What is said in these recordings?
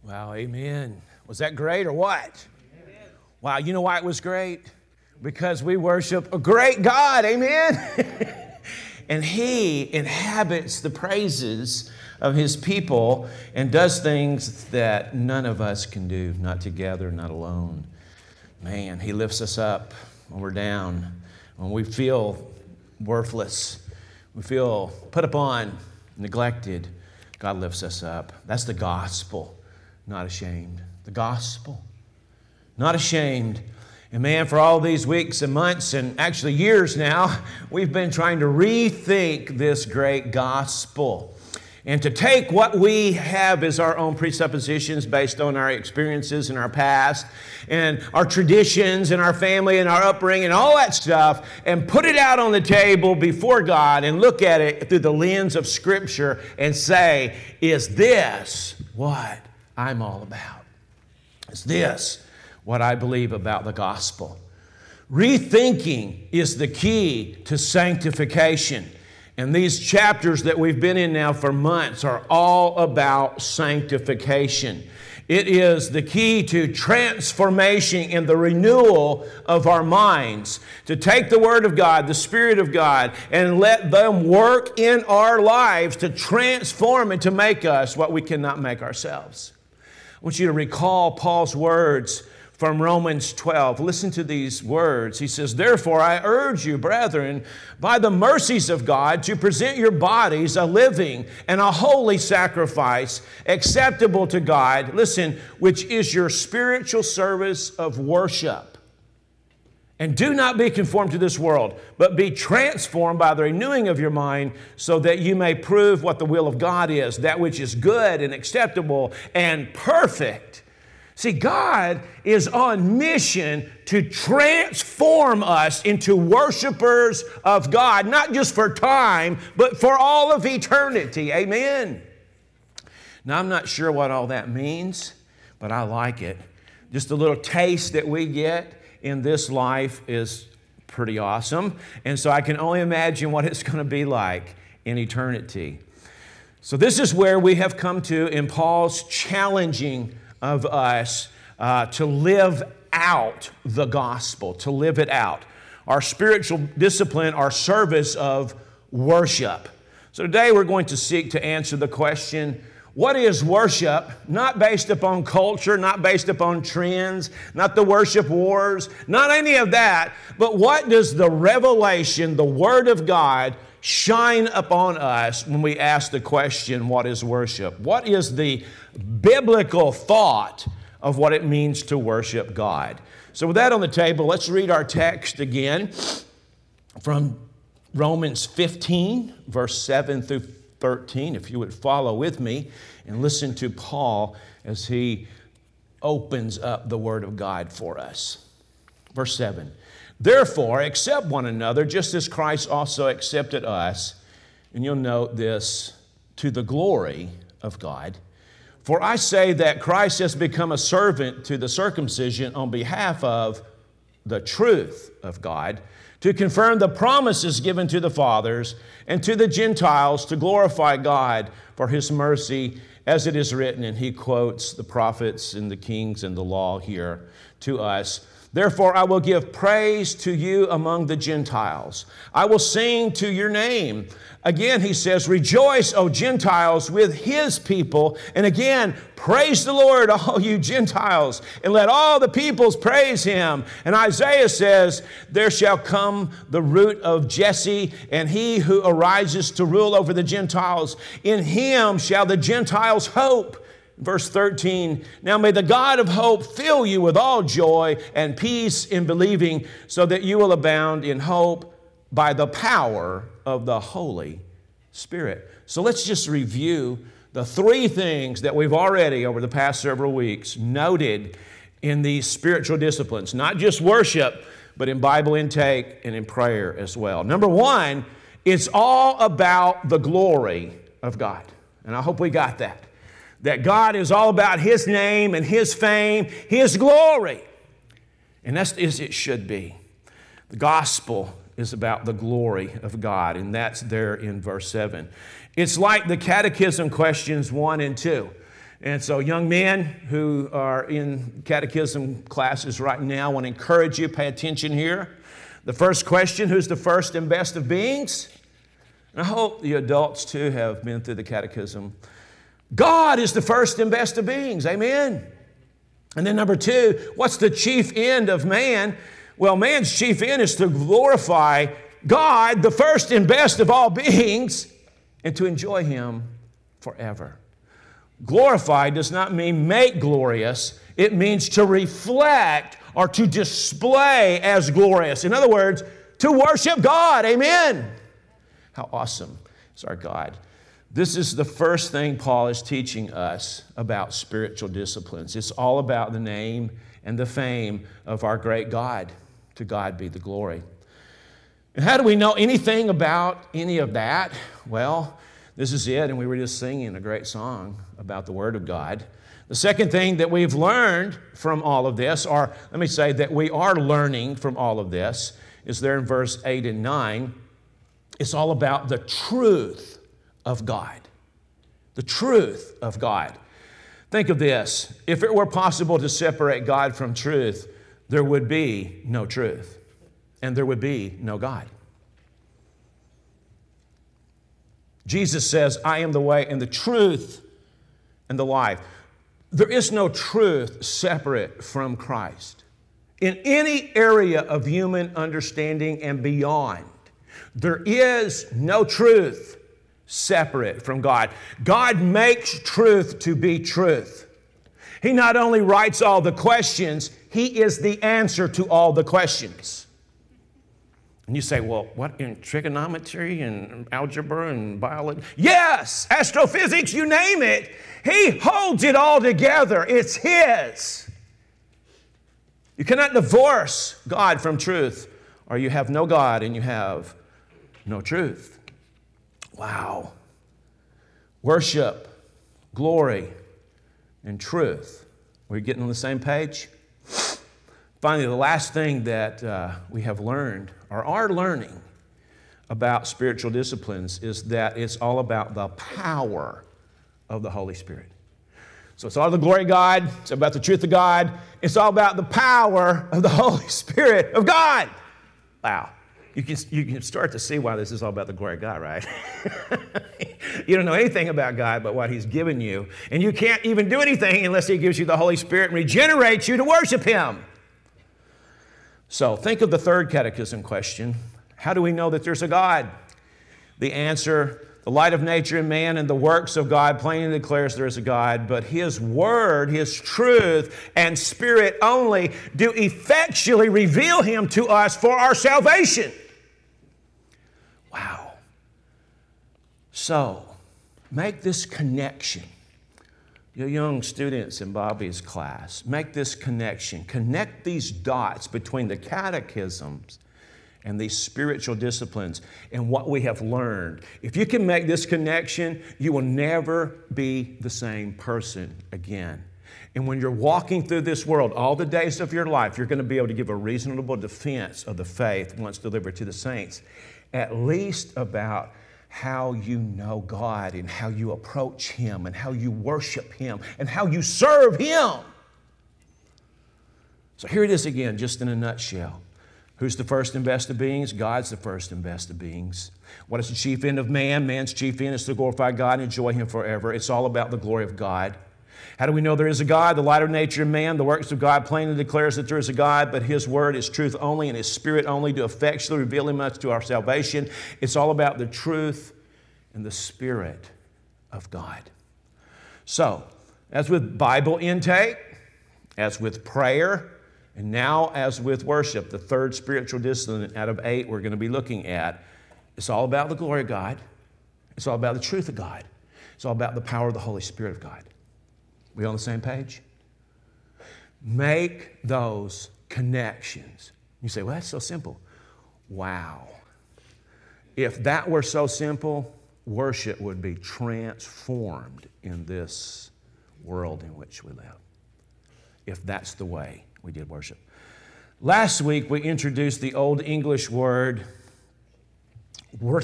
Wow, amen. Was that great or what? Amen. Wow, you know why it was great? Because we worship a great God, amen? And He inhabits the praises of His people and does things that none of us can do, not together, not alone. Man, He lifts us up when we're down, when we feel worthless, we feel put upon, neglected. God lifts us up. That's the gospel. Not ashamed. The gospel. Not ashamed. And man, for all these weeks and months and actually years now, we've been trying to rethink this great gospel. And to take what we have as our own presuppositions based on our experiences in our past and our traditions and our family and our upbringing and all that stuff and put it out on the table before God and look at it through the lens of Scripture and say, is this what I'm all about? Is this what I believe about the gospel? Rethinking is the key to sanctification. And these chapters that we've been in now for months are all about sanctification. It is the key to transformation and the renewal of our minds. To take the Word of God, the Spirit of God, and let them work in our lives to transform and to make us what we cannot make ourselves. I want you to recall Paul's words from Romans 12. Listen to these words. He says, "Therefore I urge you, brethren, by the mercies of God, to present your bodies a living and a holy sacrifice, acceptable to God," listen, "which is your spiritual service of worship. And do not be conformed to this world, but be transformed by the renewing of your mind, so that you may prove what the will of God is, that which is good and acceptable and perfect." See, God is on mission to transform us into worshipers of God, not just for time, but for all of eternity. Amen. Now, I'm not sure what all that means, but I like it. Just a little taste that we get in this life is pretty awesome. And so I can only imagine what it's going to be like in eternity. So this is where we have come to in Paul's challenging of us to live out the gospel, to live it out. Our spiritual discipline, our service of worship. So today we're going to seek to answer the question, what is worship? Not based upon culture, not based upon trends, not the worship wars, not any of that, but what does the revelation, the Word of God, shine upon us when we ask the question, what is worship? What is the biblical thought of what it means to worship God? So with that on the table, let's read our text again from Romans 15, verse 7 through 13, if you would follow with me and listen to Paul as he opens up the Word of God for us. Verse 7, "Therefore, accept one another, just as Christ also accepted us," and you'll note this, "to the glory of God. For I say that Christ has become a servant to the circumcision on behalf of the truth of God, to confirm the promises given to the fathers, and to the Gentiles to glorify God for His mercy, as it is written," and he quotes the prophets and the kings and the law here to us. "Therefore I will give praise to you among the Gentiles. I will sing to your name." Again, he says, "Rejoice, O Gentiles, with His people." And again, "Praise the Lord, all you Gentiles, and let all the peoples praise Him." And Isaiah says, "There shall come the root of Jesse, and he who arises to rule over the Gentiles. In Him shall the Gentiles hope." Verse 13, "Now may the God of hope fill you with all joy and peace in believing, so that you will abound in hope by the power of the Holy Spirit." So let's just review the three things that we've already, over the past several weeks, noted in these spiritual disciplines. Not just worship, but in Bible intake and in prayer as well. Number one, it's all about the glory of God. And I hope we got that. That God is all about His name and His fame, His glory. And that's as it should be. The gospel is about the glory of God, and that's there in verse 7. It's like the catechism questions 1 and 2. And so young men who are in catechism classes right now, I want to encourage you, pay attention here. The first question, who's the first and best of beings? And I hope the adults too have been through the catechism. God is the first and best of beings, amen? And then number two, what's the chief end of man? Well, man's chief end is to glorify God, the first and best of all beings, and to enjoy Him forever. Glorify does not mean make glorious. It means to reflect or to display as glorious. In other words, to worship God. Amen. How awesome is our God. This is the first thing Paul is teaching us about spiritual disciplines. It's all about the name and the fame of our great God. To God be the glory. And how do we know anything about any of that? Well, this is it, and we were just singing a great song about the Word of God. The second thing that we've learned from all of this, or let me say that we are learning from all of this, is there in verse 8 and 9. It's all about the truth of God. The truth of God. Think of this. If it were possible to separate God from truth, there would be no truth, and there would be no God. Jesus says, I am the way and the truth and the life. There is no truth separate from Christ. In any area of human understanding and beyond, there is no truth separate from God. God makes truth to be truth. He not only writes all the questions, He is the answer to all the questions. And you say, well, what, in trigonometry and algebra and biology? Yes, astrophysics, you name it. He holds it all together. It's His. You cannot divorce God from truth, or you have no God and you have no truth. Wow. Worship, glory, and truth. We're getting on the same page? Finally, the last thing that we have learned, or are learning about spiritual disciplines, is that it's all about the power of the Holy Spirit. So it's all the glory of God, it's about the truth of God, it's all about the power of the Holy Spirit of God. Wow. You can start to see why this is all about the glory of God, right? You don't know anything about God but what He's given you, and you can't even do anything unless He gives you the Holy Spirit and regenerates you to worship Him. So think of the third catechism question. How do we know that there's a God? The answer, the light of nature in man and the works of God plainly declares there is a God, but His Word, His truth, and Spirit only do effectually reveal Him to us for our salvation. Wow. So, make this connection. You young students in Bobby's class, make this connection. Connect these dots between the catechisms and these spiritual disciplines and what we have learned. If you can make this connection, you will never be the same person again. And when you're walking through this world, all the days of your life, you're going to be able to give a reasonable defense of the faith once delivered to the saints, at least about how you know God and how you approach Him and how you worship Him and how you serve Him. So here it is again, just in a nutshell. Who's the first and best of beings? God's the first and best of beings. What is the chief end of man? Man's chief end is to glorify God and enjoy Him forever. It's all about the glory of God. How do we know there is a God? The light of nature in man, the works of God plainly declares that there is a God, but His Word is truth only and His Spirit only to effectually reveal Him to our salvation. It's all about the truth and the Spirit of God. So, as with Bible intake, as with prayer, and now as with worship, the third spiritual discipline out of 8 we're going to be looking at, it's all about the glory of God. It's all about the truth of God. It's all about the power of the Holy Spirit of God. We on the same page? Make those connections. You say, well, that's so simple. Wow. If that were so simple, worship would be transformed in this world in which we live. If that's the way we did worship. Last week, we introduced the Old English word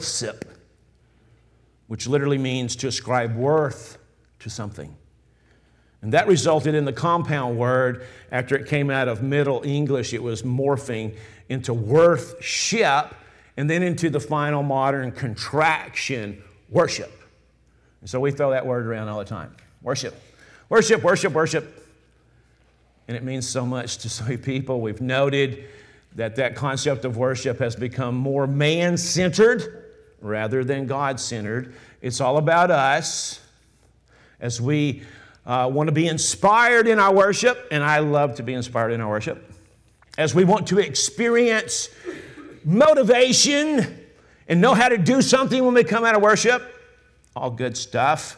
worthship, which literally means to ascribe worth to something. And that resulted in the compound word. After it came out of Middle English, it was morphing into worth-ship, and then into the final modern contraction, worship. And so we throw that word around all the time. Worship. Worship, worship, worship. And it means so much to so many people. We've noted that concept of worship has become more man-centered rather than God-centered. It's all about us as we want to be inspired in our worship, and I love to be inspired in our worship. As we want to experience motivation and know how to do something when we come out of worship, all good stuff.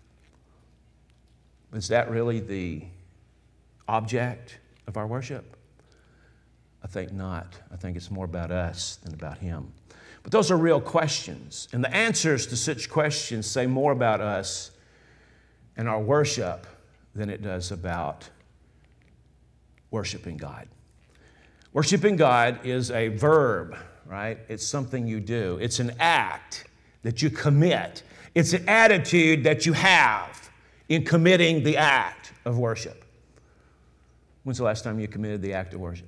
Is that really the object of our worship? I think not. I think it's more about us than about Him. But those are real questions, and the answers to such questions say more about us and our worship than it does about worshiping God. Worshiping God is a verb, right? It's something you do. It's an act that you commit. It's an attitude that you have in committing the act of worship. When's the last time you committed the act of worship?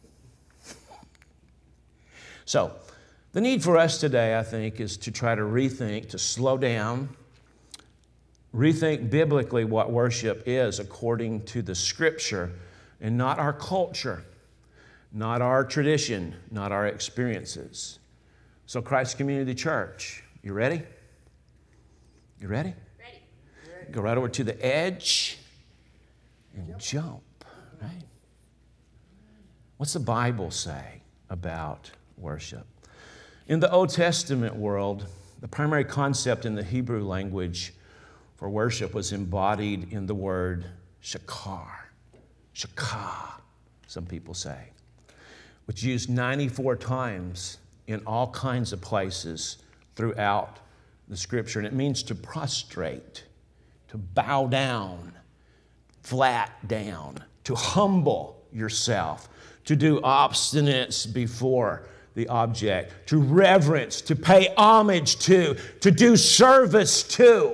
So, the need for us today, I think, is to try to rethink, to slow down, rethink biblically what worship is according to the Scripture and not our culture, not our tradition, not our experiences. So Christ Community Church, you ready? You ready? Ready. Go right over to the edge and jump, right? What's the Bible say about worship? In the Old Testament world, the primary concept in the Hebrew language for worship was embodied in the word shakar. Shakah, some people say, which is used 94 times in all kinds of places throughout the Scripture. And it means to prostrate, to bow down, flat down, to humble yourself, to do obstinance before the object, to reverence, to pay homage to do service to.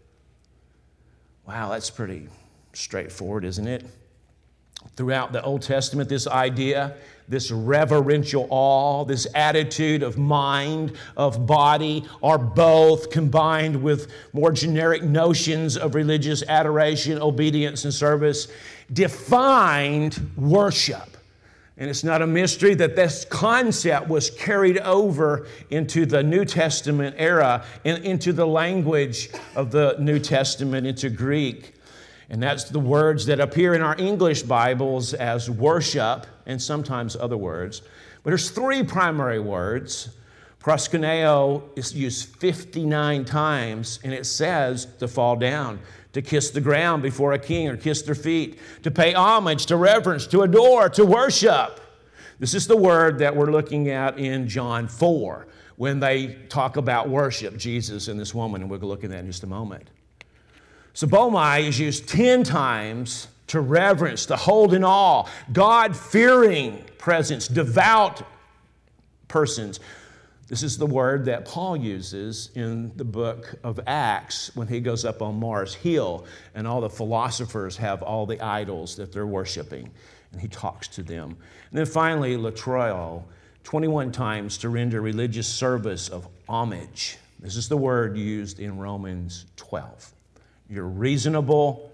Wow, that's pretty straightforward, isn't it? Throughout the Old Testament, this idea, this reverential awe, this attitude of mind, of body, are both combined with more generic notions of religious adoration, obedience, and service, defined worship. And it's not a mystery that this concept was carried over into the New Testament era and into the language of the New Testament, into Greek. And that's the words that appear in our English Bibles as worship and sometimes other words. But there's three primary words. Proskuneo is used 59 times, and it says to fall down, to kiss the ground before a king or kiss their feet, to pay homage, to reverence, to adore, to worship. This is the word that we're looking at in John 4 when they talk about worship, Jesus and this woman, and we'll look at that in just a moment. Sabomai is used 10 times to reverence, to hold in awe, God-fearing presence, devout persons. This is the word that Paul uses in the book of Acts when he goes up on Mars Hill and all the philosophers have all the idols that they're worshiping, and he talks to them. And then finally, latroio, 21 times to render religious service of homage. This is the word used in Romans 12. Your reasonable,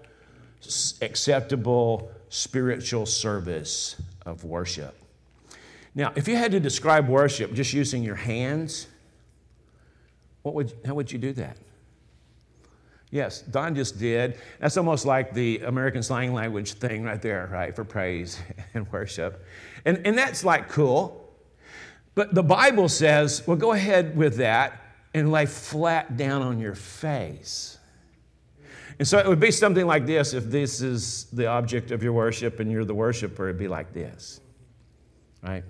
acceptable, spiritual service of worship. Now, if you had to describe worship just using your hands, how would you do that? Yes, Don just did. That's almost like the American slang language thing right there, right, for praise and worship. And that's like cool. But the Bible says, well, go ahead with that and lay flat down on your face. And so it would be something like this. If this is the object of your worship and you're the worshiper, it'd be like this, right?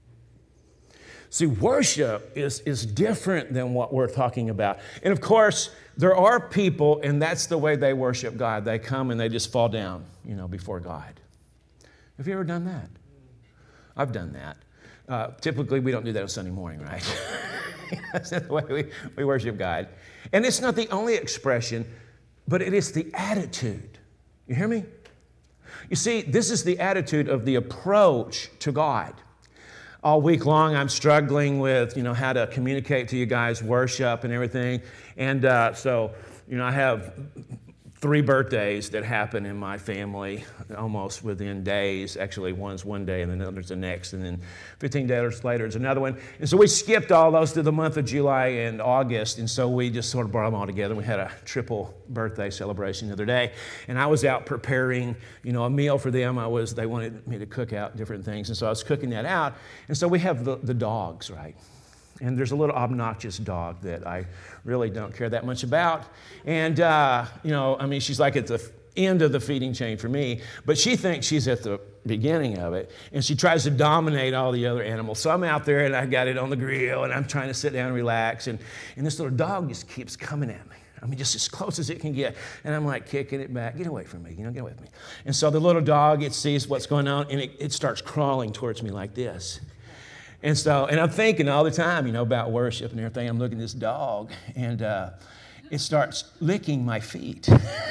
See, worship is different than what we're talking about. And of course, there are people, and that's the way they worship God. They come and they just fall down, before God. Have you ever done that? I've done that. Typically, we don't do that on Sunday morning, right? That's not the way we worship God. And it's not the only expression, but it is the attitude. You hear me? You see, this is the attitude of the approach to God. All week long, I'm struggling with, how to communicate to you guys worship and everything. And so, I have 3 birthdays that happen in my family almost within days. Actually, one's one day and then another's the next. And then 15 days later is another one. And so we skipped all those to the month of July and August. And so we just sort of brought them all together. We had a triple birthday celebration the other day. And I was out preparing, a meal for them. They wanted me to cook out different things. And so I was cooking that out. And so we have the dogs, right? And there's a little obnoxious dog that I really don't care that much about. And, she's like at the end of the feeding chain for me, but she thinks she's at the beginning of it, and she tries to dominate all the other animals. So I'm out there, and I got it on the grill, and I'm trying to sit down and relax, and this little dog just keeps coming at me. Just as close as it can get. And I'm like kicking it back. Get away from me, get away from me. And so the little dog, it sees what's going on, and it starts crawling towards me like this. And I'm thinking all the time, about worship and everything. I'm looking at this dog, and it starts licking my feet.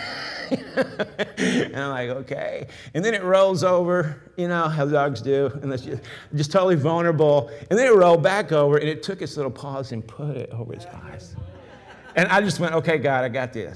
And I'm like, okay. And then it rolls over, how the dogs do, and it's just totally vulnerable. And then it rolled back over, and it took its little paws and put it over its eyes. And I just went, okay, God, I got this.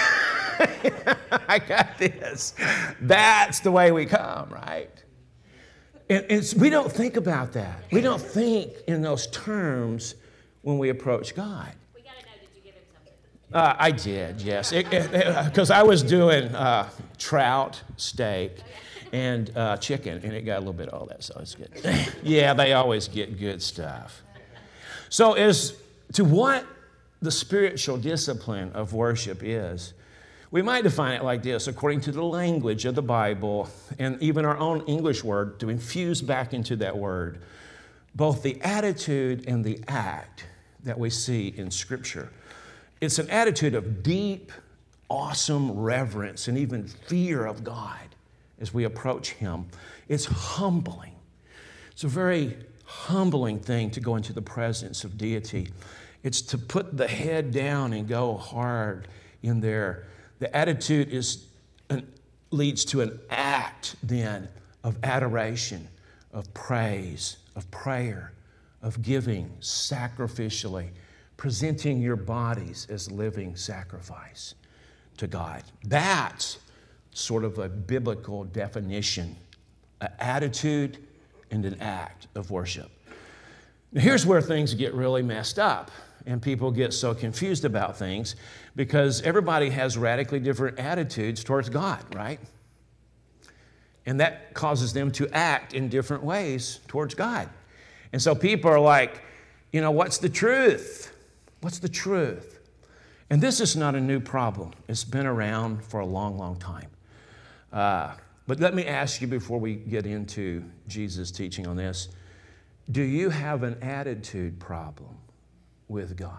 I got this. That's the way we come, right? And we don't think about that. We don't think in those terms when we approach God. We got to know, did you give him something? I did, yes. Because I was doing trout, steak, and chicken, and it got a little bit of all that, so it's good. Yeah, they always get good stuff. So as to what the spiritual discipline of worship is, we might define it like this, according to the language of the Bible and even our own English word, to infuse back into that word both the attitude and the act that we see in Scripture. It's an attitude of deep, awesome reverence and even fear of God as we approach Him. It's humbling. It's a very humbling thing to go into the presence of deity. It's to put the head down and go hard in there. The attitude leads to an act then of adoration, of praise, of prayer, of giving sacrificially, presenting your bodies as living sacrifice to God. That's sort of a biblical definition, an attitude and an act of worship. Now, here's where things get really messed up. And people get so confused about things because everybody has radically different attitudes towards God, right? And that causes them to act in different ways towards God. And so people are like, what's the truth? What's the truth? And this is not a new problem. It's been around for a long, long time. But let me ask you before we get into Jesus' teaching on this, do you have an attitude problem with God?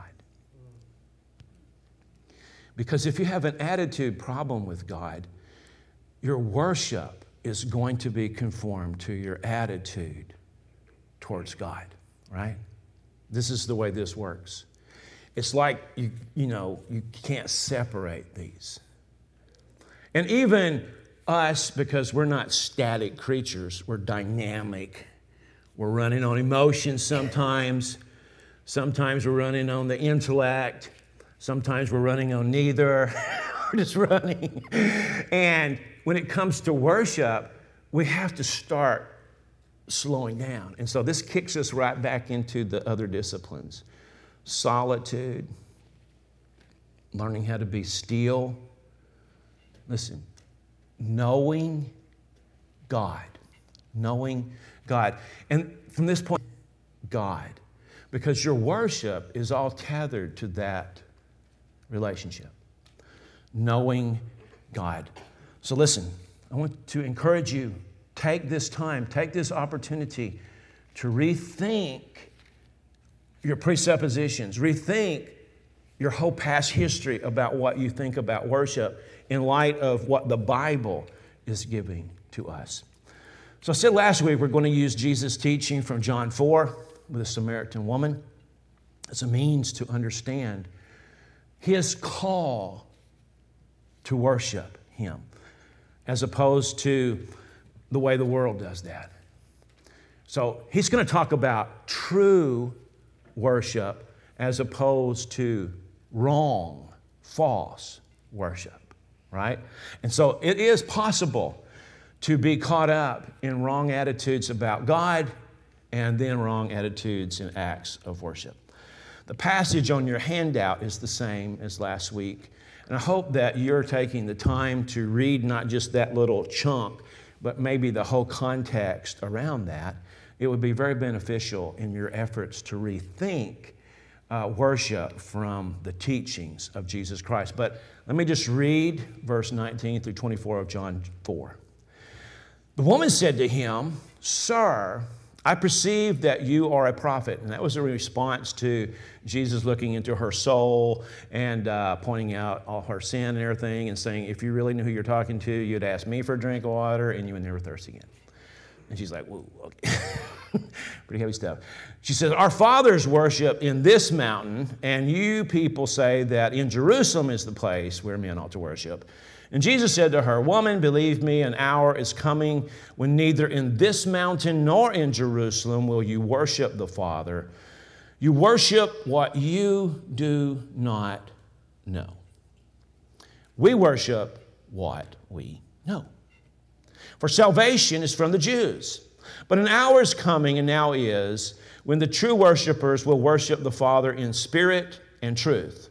Because if you have an attitude problem with God, your worship is going to be conformed to your attitude towards God, right? This is the way this works. It's like, you can't separate these. And even us, because we're not static creatures, we're dynamic. We're running on emotions sometimes. Sometimes we're running on the intellect. Sometimes we're running on neither. We're just running. And when it comes to worship, we have to start slowing down. And so this kicks us right back into the other disciplines. Solitude, learning how to be still. Listen, knowing God. Knowing God. And from this point, God. Because your worship is all tethered to that relationship. Knowing God. So listen, I want to encourage you, take this time, take this opportunity to rethink your presuppositions, rethink your whole past history about what you think about worship in light of what the Bible is giving to us. So I said last week we're going to use Jesus' teaching from John 4 with the Samaritan woman as a means to understand His call to worship Him. as opposed to the way the world does that. So he's going to talk about true worship as opposed to wrong, false worship, right? And so it is possible to be caught up in wrong attitudes about God and then wrong attitudes and acts of worship. The passage on your handout is the same as last week, and I hope that you're taking the time to read not just that little chunk, but maybe the whole context around that. It would be very beneficial in your efforts to rethink worship from the teachings of Jesus Christ. But let me just read verse 19 through 24 of John 4. The woman said to him, "Sir, I perceive that you are a prophet." And that was a response to Jesus looking into her soul and pointing out all her sin and everything and saying, if you really knew who you're talking to, you'd ask me for a drink of water and you would never thirst again. And she's like, whoa, okay. Pretty heavy stuff. She says, "Our fathers worship in this mountain, and you people say that in Jerusalem is the place where men ought to worship." And Jesus said to her, "Woman, believe me, an hour is coming when neither in this mountain nor in Jerusalem will you worship the Father. You worship what you do not know. We worship what we know. For salvation is from the Jews. But an hour is coming, and now is, when the true worshipers will worship the Father in spirit and truth.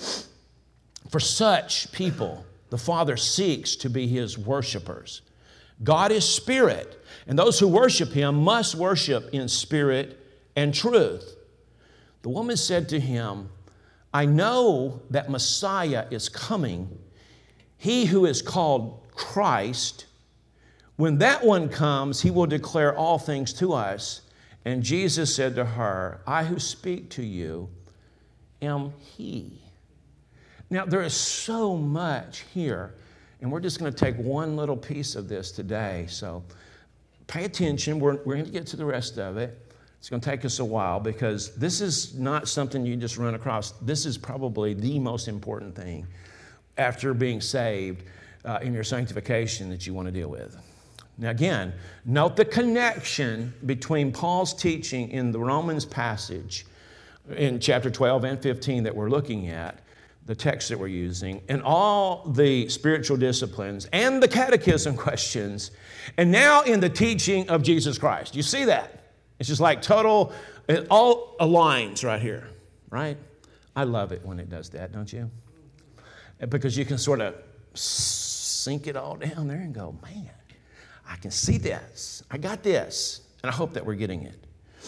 For such people, the Father seeks to be his worshipers. God is spirit, and those who worship him must worship in spirit and truth." The woman said to him, "I know that Messiah is coming, he who is called Christ. When that one comes, he will declare all things to us." And Jesus said to her, "I who speak to you am he." Now, there is so much here, and we're just going to take one little piece of this today. So pay attention. We're going to get to the rest of it. It's going to take us a while because this is not something you just run across. This is probably the most important thing after being saved in your sanctification that you want to deal with. Now again, note the connection between Paul's teaching in the Romans passage in chapter 12 and 15 that we're looking at, the text that we're using, and all the spiritual disciplines and the catechism questions, and now in the teaching of Jesus Christ. You see that? It's just like total, it all aligns right here, right? I love it when it does that, don't you? Because you can sort of sink it all down there and go, man, I can see this. I got this. And I hope that we're getting it.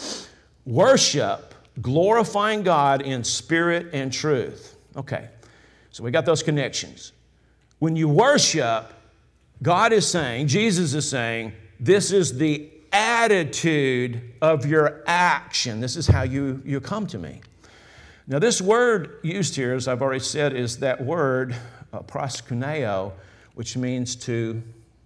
Worship, glorifying God in spirit and truth. Okay, so we got those connections. When you worship, God is saying, Jesus is saying, this is the attitude of your action. This is how you come to me. Now, this word used here, as I've already said, is that word, proskuneo, which means to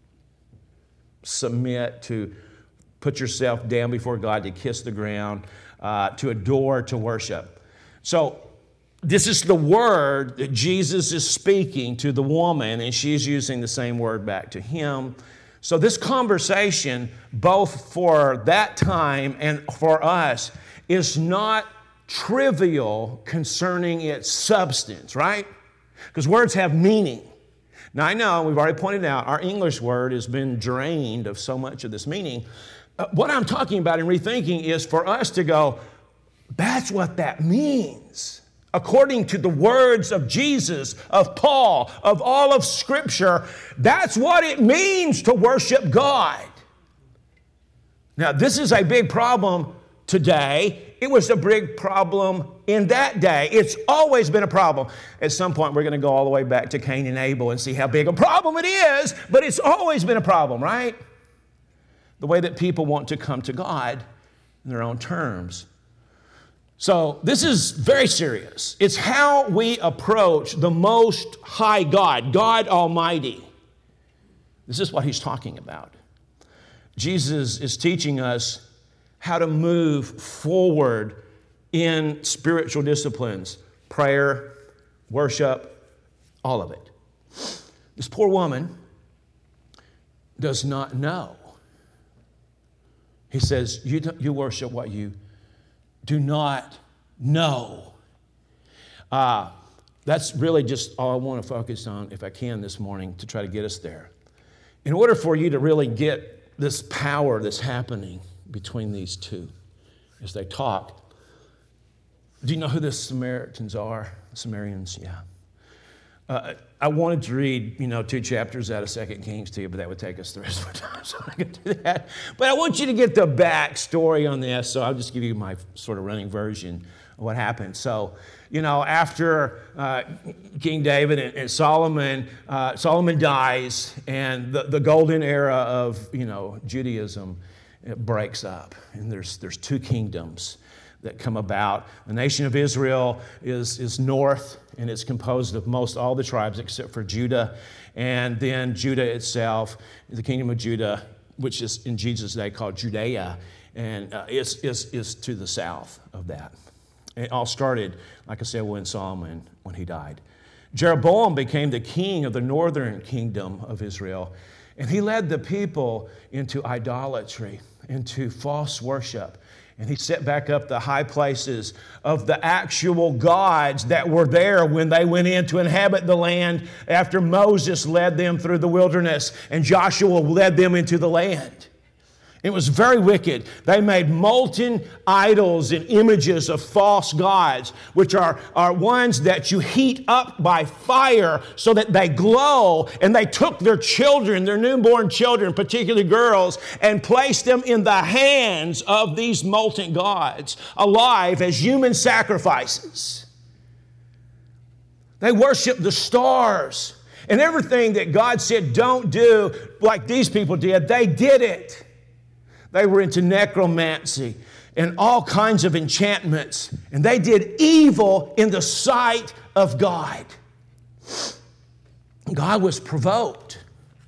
submit, to put yourself down before God, to kiss the ground, to adore, to worship. So this is the word that Jesus is speaking to the woman, and she's using the same word back to him. So this conversation, both for that time and for us, is not trivial concerning its substance, right? Because words have meaning. Now, I know, we've already pointed out, our English word has been drained of so much of this meaning. What I'm talking about in rethinking is for us to go, that's what that means. According to the words of Jesus, of Paul, of all of Scripture, that's what it means to worship God. Now, this is a big problem today. It was a big problem in that day. It's always been a problem. At some point, we're going to go all the way back to Cain and Abel and see how big a problem it is, but it's always been a problem, right? The way that people want to come to God in their own terms. So this is very serious. It's how we approach the Most High God, God Almighty. This is what he's talking about. Jesus is teaching us how to move forward in spiritual disciplines, prayer, worship, all of it. This poor woman does not know. He says, you worship what you do not know. That's really just all I want to focus on, if I can, this morning to try to get us there. In order for you to really get this power that's happening between these two as they talk, do you know who the Samaritans are? Samaritans, yeah. I wanted to read, 2 chapters out of 2 Kings to you, but that would take us the rest of our time, so I'm not going to do that. But I want you to get the backstory on this, so I'll just give you my sort of running version of what happened. So, after King David and Solomon, Solomon dies, and the golden era of, Judaism, it breaks up, and there's two kingdoms that come about. The nation of Israel is north, and it's composed of most all the tribes except for Judah. And then Judah itself, the kingdom of Judah, which is in Jesus' day called Judea, and is to the south of that. It all started, like I said, when Solomon, when he died. Jeroboam became the king of the northern kingdom of Israel, and he led the people into idolatry, into false worship. And he set back up the high places of the actual gods that were there when they went in to inhabit the land after Moses led them through the wilderness and Joshua led them into the land. It was very wicked. They made molten idols and images of false gods, which are ones that you heat up by fire so that they glow. And they took their children, their newborn children, particularly girls, and placed them in the hands of these molten gods, alive as human sacrifices. They worshiped the stars. And everything that God said don't do, like these people did, they did it. They were into necromancy and all kinds of enchantments. And they did evil in the sight of God. God was provoked.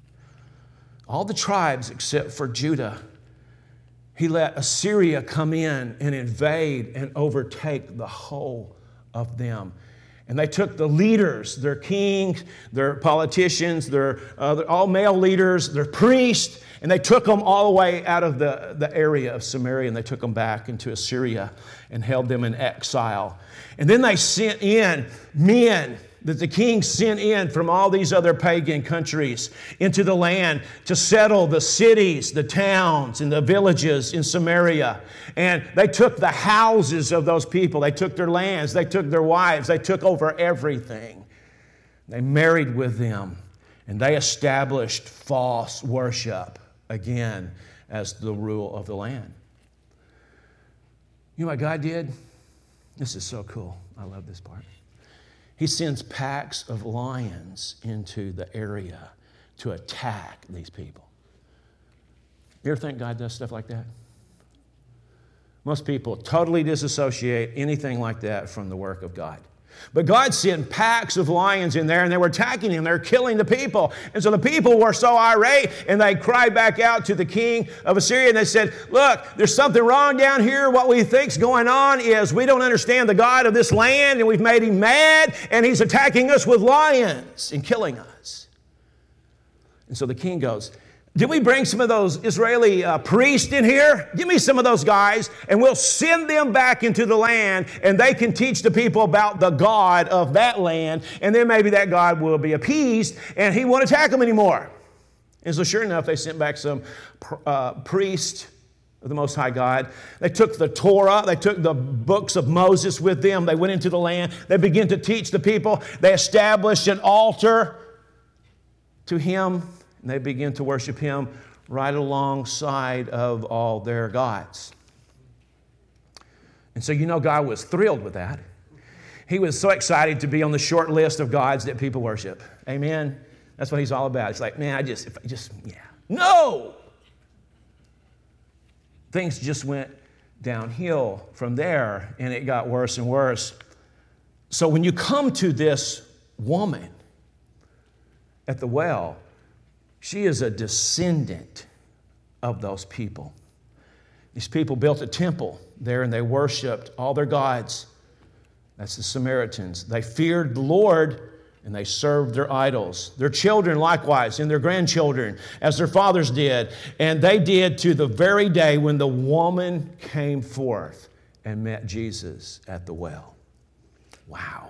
All the tribes except for Judah, he let Assyria come in and invade and overtake the whole of them. And they took the leaders, their kings, their politicians, their all male leaders, their priests, and they took them all the way out of the area of Samaria, and they took them back into Assyria and held them in exile. And then they sent in men that the king sent in from all these other pagan countries into the land to settle the cities, the towns, and the villages in Samaria. And they took the houses of those people. They took their lands. They took their wives. They took over everything. They married with them. And they established false worship again as the rule of the land. You know what God did? This is so cool. I love this part. He sends packs of lions into the area to attack these people. You ever think God does stuff like that? Most people totally disassociate anything like that from the work of God. But God sent packs of lions in there, and they were attacking him. They were killing the people. And so the people were so irate, and they cried back out to the king of Assyria, and they said, look, there's something wrong down here. What we think's going on is we don't understand the God of this land, and we've made him mad, and he's attacking us with lions and killing us. And so the king goes, did we bring some of those Israeli priests in here? Give me some of those guys, and we'll send them back into the land, and they can teach the people about the God of that land, and then maybe that God will be appeased, and he won't attack them anymore. And so sure enough, they sent back some priests of the Most High God. They took the Torah, they took the books of Moses with them. They went into the land. They began to teach the people. They established an altar to him. And they begin to worship him right alongside of all their gods. And so God was thrilled with that. He was so excited to be on the short list of gods that people worship. Amen? That's what he's all about. It's like, man, No! Things just went downhill from there, and it got worse and worse. So when you come to this woman at the well, she is a descendant of those people. These people built a temple there, and they worshiped all their gods. That's the Samaritans. They feared the Lord, and they served their idols. Their children likewise, and their grandchildren, as their fathers did. And they did to the very day when the woman came forth and met Jesus at the well. Wow.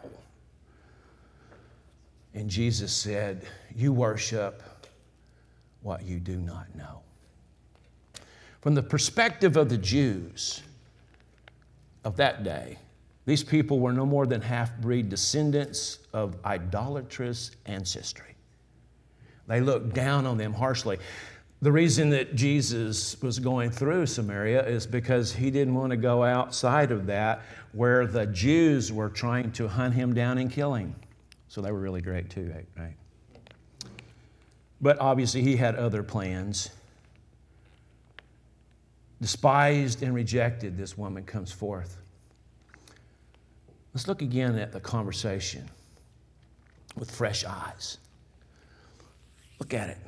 And Jesus said, you worship what you do not know. From the perspective of the Jews of that day, these people were no more than half-breed descendants of idolatrous ancestry. They looked down on them harshly. The reason that Jesus was going through Samaria is because he didn't want to go outside of that where the Jews were trying to hunt him down and kill him. So they were really great too, right? But obviously he had other plans. Despised and rejected, this woman comes forth. Let's look again at the conversation with fresh eyes. Look at it.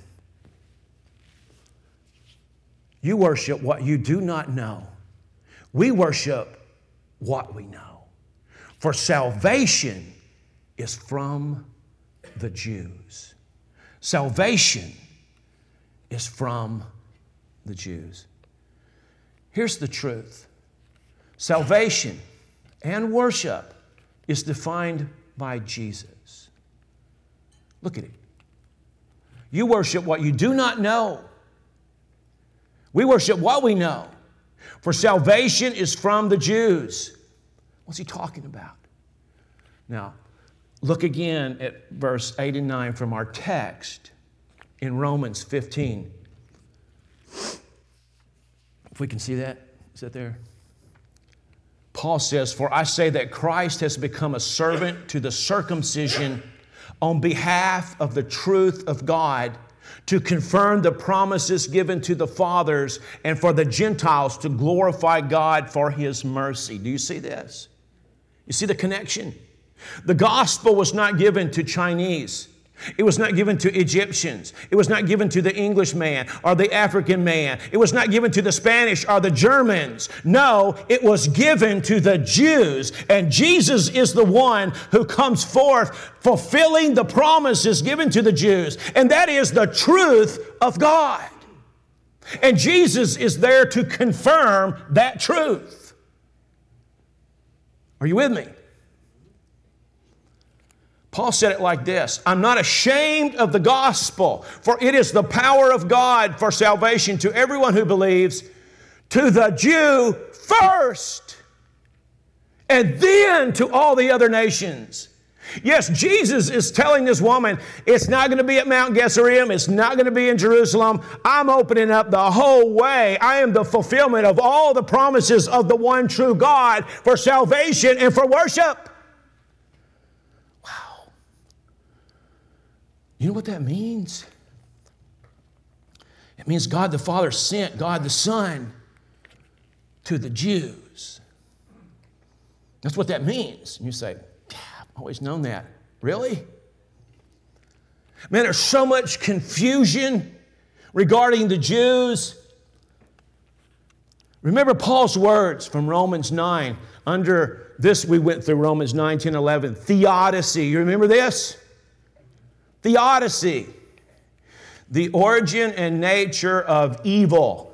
You worship what you do not know. We worship what we know. For salvation is from the Jews. Salvation is from the Jews. Here's the truth. Salvation and worship is defined by Jesus. Look at it. You worship what you do not know. We worship what we know. For salvation is from the Jews. What's he talking about? Now, look again at verse 8 and 9 from our text in Romans 15. If we can see that. Is that there? Paul says, for I say that Christ has become a servant to the circumcision on behalf of the truth of God, to confirm the promises given to the fathers and for the Gentiles to glorify God for His mercy. Do you see this? You see the connection? The gospel was not given to Chinese. It was not given to Egyptians. It was not given to the Englishman or the African man. It was not given to the Spanish or the Germans. No, it was given to the Jews. And Jesus is the one who comes forth fulfilling the promises given to the Jews. And that is the truth of God. And Jesus is there to confirm that truth. Are you with me? Paul said it like this, I'm not ashamed of the gospel, for it is the power of God for salvation to everyone who believes, to the Jew first, and then to all the other nations. Yes, Jesus is telling this woman, it's not going to be at Mount Gerizim, it's not going to be in Jerusalem. I'm opening up the whole way. I am the fulfillment of all the promises of the one true God for salvation and for worship. You know what that means? It means God the Father sent God the Son to the Jews. That's what that means. And you say, yeah, I've always known that. Really? Man, there's so much confusion regarding the Jews. Remember Paul's words from Romans 9. Under this, we went through Romans 9, 10, 11. Theodicy. You remember this? Theodicy, the origin and nature of evil.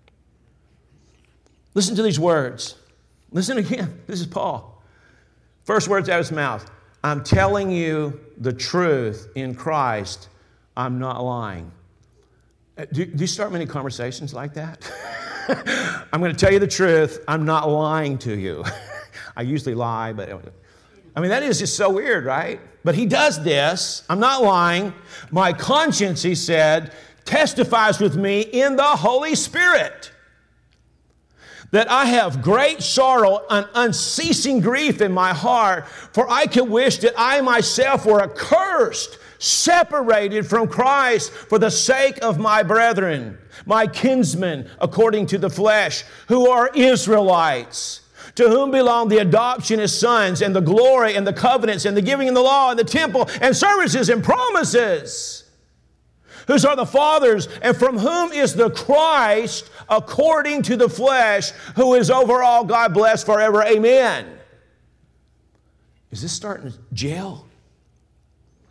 Listen to these words. Listen again. This is Paul. First words out of his mouth. I'm telling you the truth in Christ. I'm not lying. Do you start many conversations like that? I'm going to tell you the truth. I'm not lying to you. I usually lie, but I mean, that is just so weird, right? But he does this. I'm not lying. My conscience, he said, testifies with me in the Holy Spirit that I have great sorrow and unceasing grief in my heart, for I can wish that I myself were accursed, separated from Christ for the sake of my brethren, my kinsmen according to the flesh, who are Israelites, to whom belong the adoption as sons and the glory and the covenants and the giving of the law and the temple and services and promises, whose are the fathers, and from whom is the Christ according to the flesh, who is over all, God bless forever. Amen. Is this starting to gel?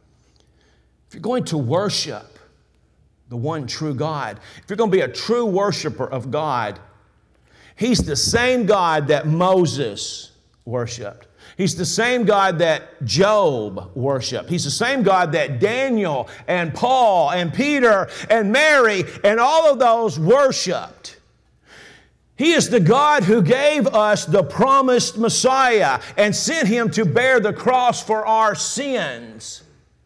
If you're going to worship the one true God, if you're going to be a true worshiper of God, He's the same God that Moses worshiped. He's the same God that Job worshiped. He's the same God that Daniel and Paul and Peter and Mary and all of those worshiped. He is the God who gave us the promised Messiah and sent Him to bear the cross for our sins.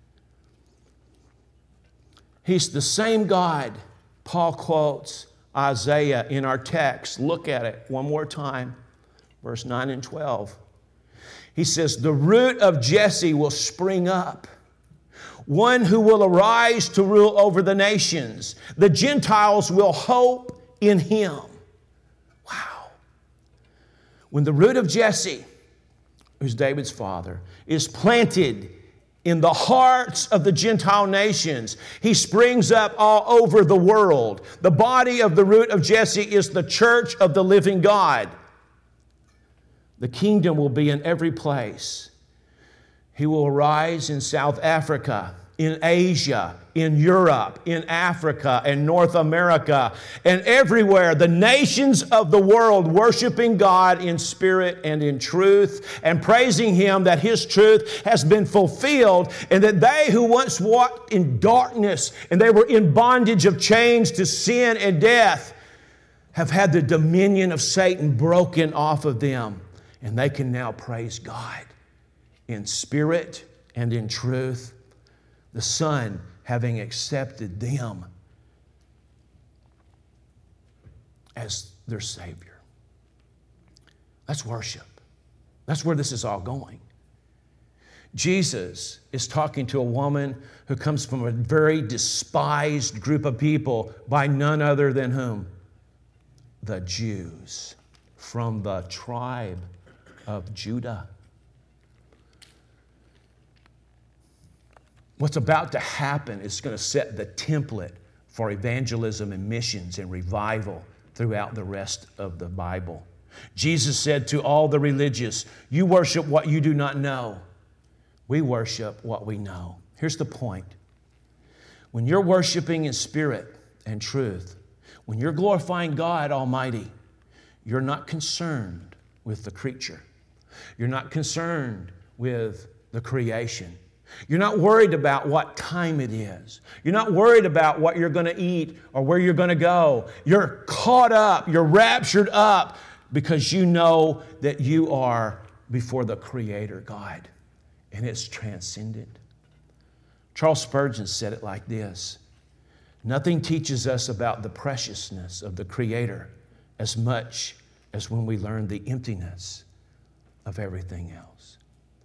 He's the same God. Paul quotes Isaiah in our text. Look at it one more time, verse 9 and 12. He says, the root of Jesse will spring up, one who will arise to rule over the nations. The Gentiles will hope in Him. Wow. When the root of Jesse, who's David's father, is planted in the hearts of the Gentile nations, he springs up all over the world. The body of the root of Jesse is the church of the living God. The kingdom will be in every place. He will arise in South Africa, in Asia, in Europe, in Africa, and North America, and everywhere. The nations of the world worshiping God in spirit and in truth, and praising Him that His truth has been fulfilled, and that they who once walked in darkness and they were in bondage of chains to sin and death have had the dominion of Satan broken off of them, and they can now praise God in spirit and in truth, the Son having accepted them as their Savior. That's worship. That's where this is all going. Jesus is talking to a woman who comes from a very despised group of people by none other than whom? The Jews, from the tribe of Judah. What's about to happen is going to set the template for evangelism and missions and revival throughout the rest of the Bible. Jesus said to all the religious, you worship what you do not know. We worship what we know. Here's the point. When you're worshiping in spirit and truth, when you're glorifying God Almighty, you're not concerned with the creature. You're not concerned with the creation. You're not worried about what time it is. You're not worried about what you're going to eat or where you're going to go. You're caught up, you're raptured up because you know that you are before the Creator God, and it's transcendent. Charles Spurgeon said it like this: nothing teaches us about the preciousness of the Creator as much as when we learn the emptiness of everything else.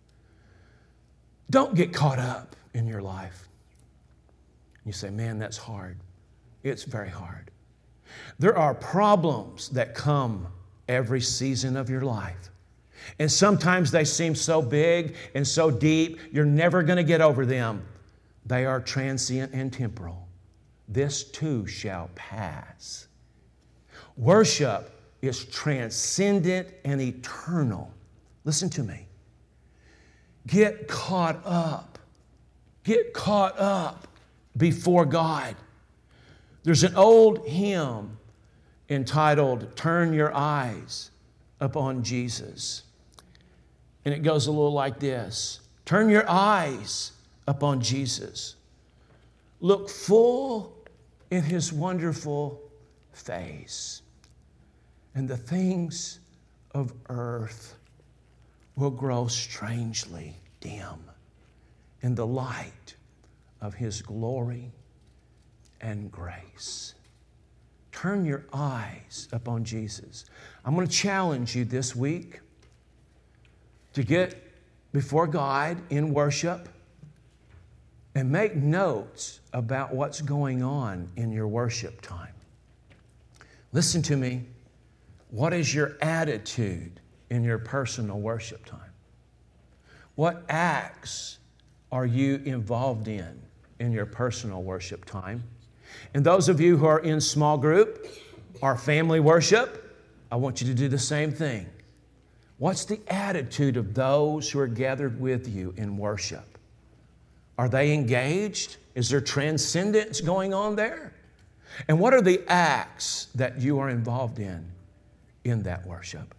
Don't get caught up in your life. You say, man, that's hard. It's very hard. There are problems that come every season of your life. And sometimes they seem so big and so deep, you're never going to get over them. They are transient and temporal. This too shall pass. Worship is transcendent and eternal. Listen to me. Get caught up. Get caught up before God. There's an old hymn entitled, Turn Your Eyes Upon Jesus. And it goes a little like this. Turn your eyes upon Jesus. Look full in His wonderful face. And the things of earth will grow strangely dim in the light of His glory and grace. Turn your eyes upon Jesus. I'm going to challenge you this week to get before God in worship and make notes about what's going on in your worship time. Listen to me. What is your attitude in your personal worship time? What acts are you involved in your personal worship time? And those of you who are in small group or family worship, I want you to do the same thing. What's the attitude of those who are gathered with you in worship? Are they engaged? Is there transcendence going on there? And what are the acts that you are involved in that worship?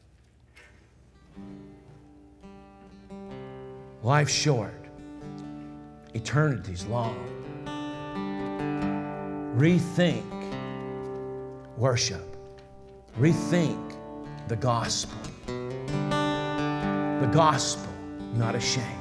Life's short. Eternity's long. Rethink worship. Rethink the gospel. The gospel, not a shame.